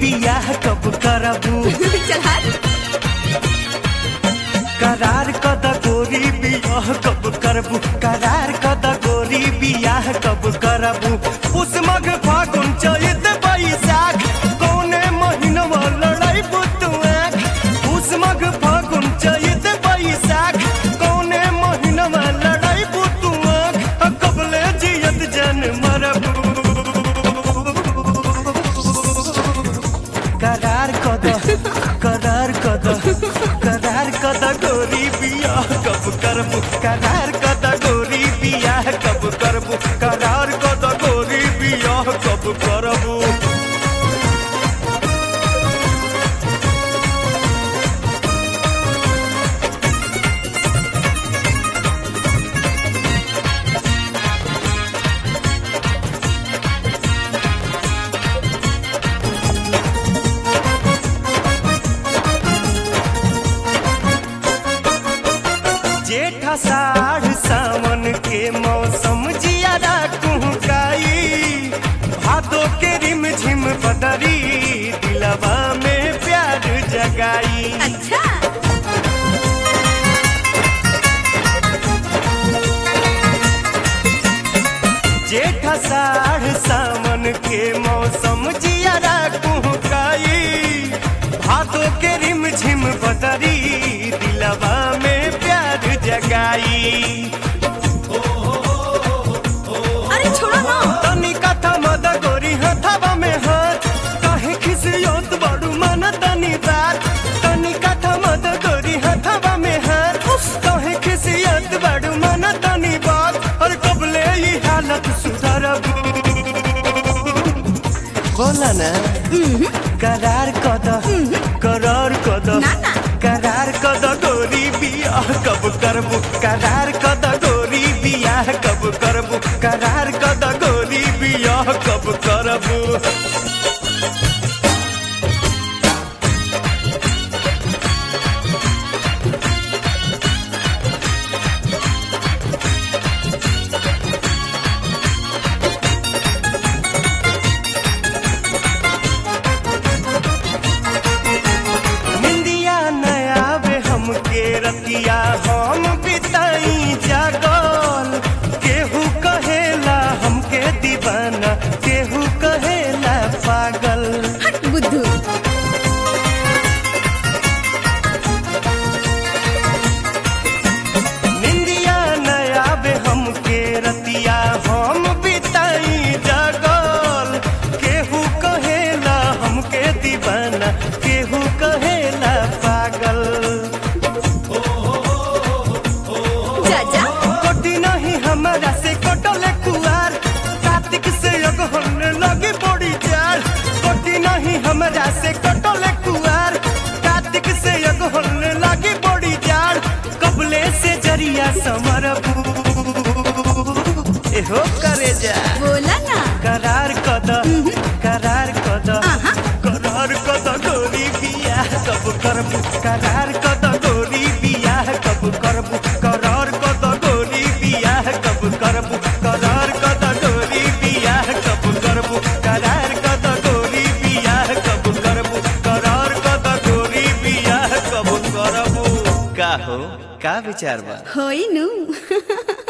बियाह कब करबू चल हट। करार कद गोरी बियाह कब करबू करार कद गोरी बियाह कब करबू उस मग फागुन चैत बैसाख कौने महीनवा लड़ाई बुतुआख उस मग फागुन चैत बैसाख कौने महीनवा लड़ाई बुतुआख कबले जियत जन मरबू करार कद गोरी बियाह कब करबू करार कद गोरी बियाह कब करबू करार कद गोरी बियाह कब करबू जेठ आषाढ़ सावन के मौसम जियारा कुहकाई भादों के रिम झिम बदरी दिलवा में प्यार जगाई अच्छा जेठ आषाढ़ सावन के मौसम जियारा कुहकाई भादों के रिम झिम बदरी दिलवा में प्यार जगाई अरे छोड़ो ना तनी कथा मद गोरी हथवा में हाथ काहे खिसियोत बड़ू मन तनी बात तनी कथा मद गोरी हथवा में हाथ काहे खिसियोत बड़ू मन तनी बात और कबले ये हालत सुधरबू बोला ना करार कद ना ना करार कद गोरी बियाह कब करबू करार कद गोरी बियाह कब करबू करार कद गोरी बियाह कब करबू रतिया हम बिताई जागल केहू कहेला हमके दीवाना केहू कहेला पागल हट बुद्धू निंदिया नया बे हमके रतिया हम बिताई जागल केहू कहेला हमके दीवाना केहू कहेला पागल हमरा से कटले कुआर कार्तिक से अगहन लगे बड़ी चार कोटी नहीं हमरा से कटले कुआर कार्तिक से अगहन लगे बड़ी चार कबले से जरिया समरबू एहो करे जा बोला ना करार कद गोरी बियाह कब करबू करार कद गोरी बियाह कब करबू करार कद गोरी बियाह कब करबू करार कद गोरी बियाह कब करबू करार कद गोरी बियाह कब करबू करार कद गोरी बियाह कब करबू का हो का विचार बा होई नु